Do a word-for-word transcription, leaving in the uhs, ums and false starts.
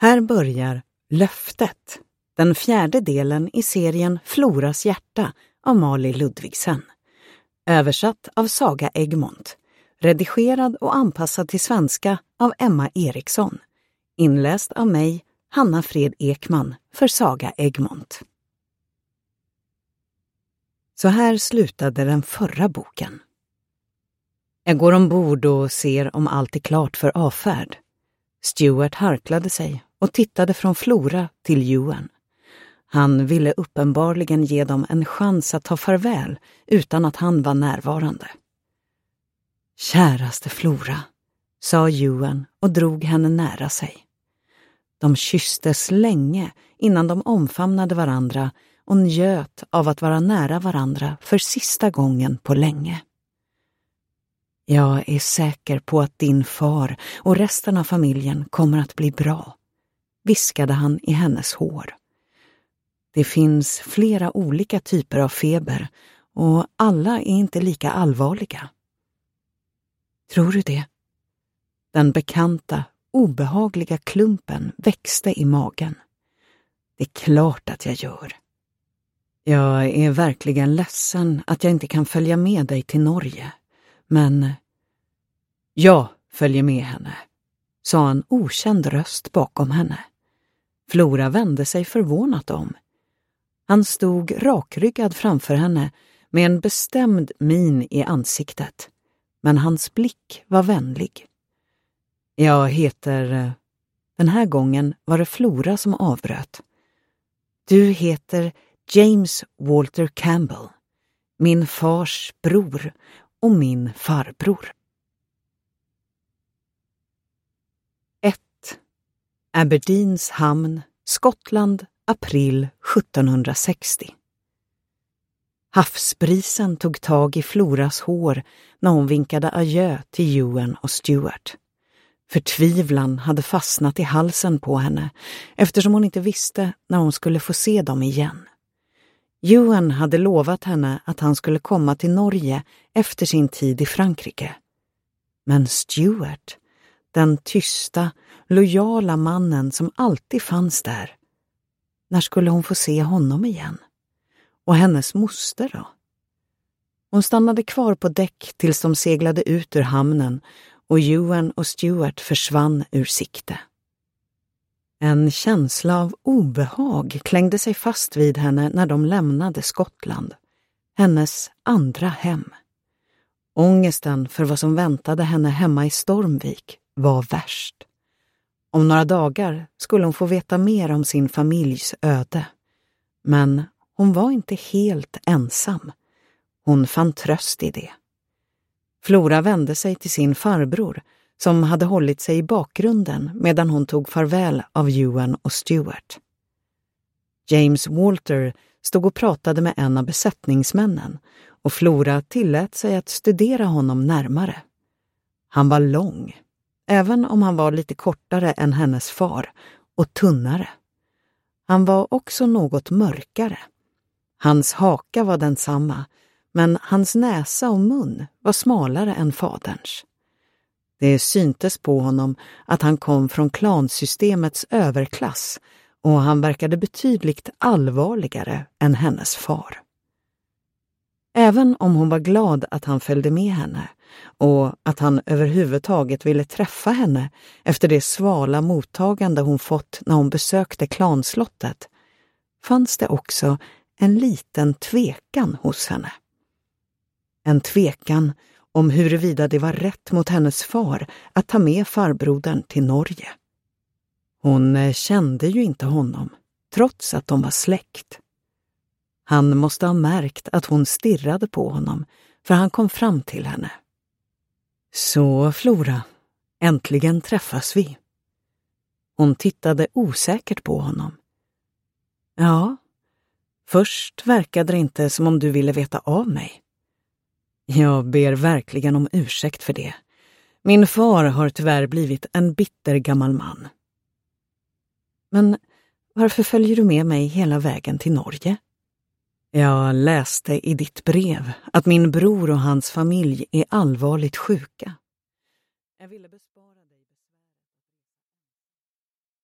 Här börjar Löftet, den fjärde delen i serien Floras hjärta av Mali Ludvigsen. Översatt av Saga Egmont. Redigerad och anpassad till svenska av Emma Eriksson. Inläst av mig, Hanna Fred Ekman, för Saga Egmont. Så här slutade den förra boken. Jag går ombord och ser om allt är klart för avfärd. Stuart harklade sig och tittade från Flora till Ewan. Han ville uppenbarligen ge dem en chans att ta farväl utan att han var närvarande. Käraste Flora, sa Ewan och drog henne nära sig. De kysstes länge innan de omfamnade varandra och njöt av att vara nära varandra för sista gången på länge. Jag är säker på att din far och resten av familjen kommer att bli bra, viskade han i hennes hår. Det finns flera olika typer av feber och alla är inte lika allvarliga. Tror du det? Den bekanta, obehagliga klumpen växte i magen. Det är klart att jag gör. Jag är verkligen ledsen att jag inte kan följa med dig till Norge. Men jag följer med henne, sa en okänd röst bakom henne. Flora vände sig förvånat om. Han stod rakryggad framför henne med en bestämd min i ansiktet. Men hans blick var vänlig. Jag heter... Den här gången var det Flora som avbröt. Du heter James Walter Campbell, min fars bror och min farbror. ett. Aberdeens hamn, Skottland, april sjuttonhundrasextio. Havsbrisen tog tag i Floras hår när hon vinkade adjö till Ewan och Stuart. Förtvivlan hade fastnat i halsen på henne eftersom hon inte visste när hon skulle få se dem igen. Ewan hade lovat henne att han skulle komma till Norge efter sin tid i Frankrike. Men Stuart, den tysta, lojala mannen som alltid fanns där, när skulle hon få se honom igen? Och hennes moster då? Hon stannade kvar på däck tills de seglade ut ur hamnen och Ewan och Stuart försvann ur sikte. En känsla av obehag klängde sig fast vid henne när de lämnade Skottland. Hennes andra hem. Ångesten för vad som väntade henne hemma i Stormvik var värst. Om några dagar skulle hon få veta mer om sin familjs öde. Men hon var inte helt ensam. Hon fann tröst i det. Flora vände sig till sin farbror som hade hållit sig i bakgrunden medan hon tog farväl av Ewan och Stuart. James Walter stod och pratade med en av besättningsmännen och Flora tillät sig att studera honom närmare. Han var lång, även om han var lite kortare än hennes far, och tunnare. Han var också något mörkare. Hans haka var densamma, men hans näsa och mun var smalare än faderns. Det syntes på honom att han kom från klansystemets överklass och han verkade betydligt allvarligare än hennes far. Även om hon var glad att han följde med henne och att han överhuvudtaget ville träffa henne efter det svala mottagande hon fått när hon besökte klanslottet, fanns det också en liten tvekan hos henne. En tvekan om huruvida det var rätt mot hennes far att ta med farbrodern till Norge. Hon kände ju inte honom, trots att de var släkt. Han måste ha märkt att hon stirrade på honom, för han kom fram till henne. Så, Flora, äntligen träffas vi. Hon tittade osäkert på honom. Ja, först verkade det inte som om du ville veta av mig. Jag ber verkligen om ursäkt för det. Min far har tyvärr blivit en bitter gammal man. Men varför följer du med mig hela vägen till Norge? Jag läste i ditt brev att min bror och hans familj är allvarligt sjuka. Jag ville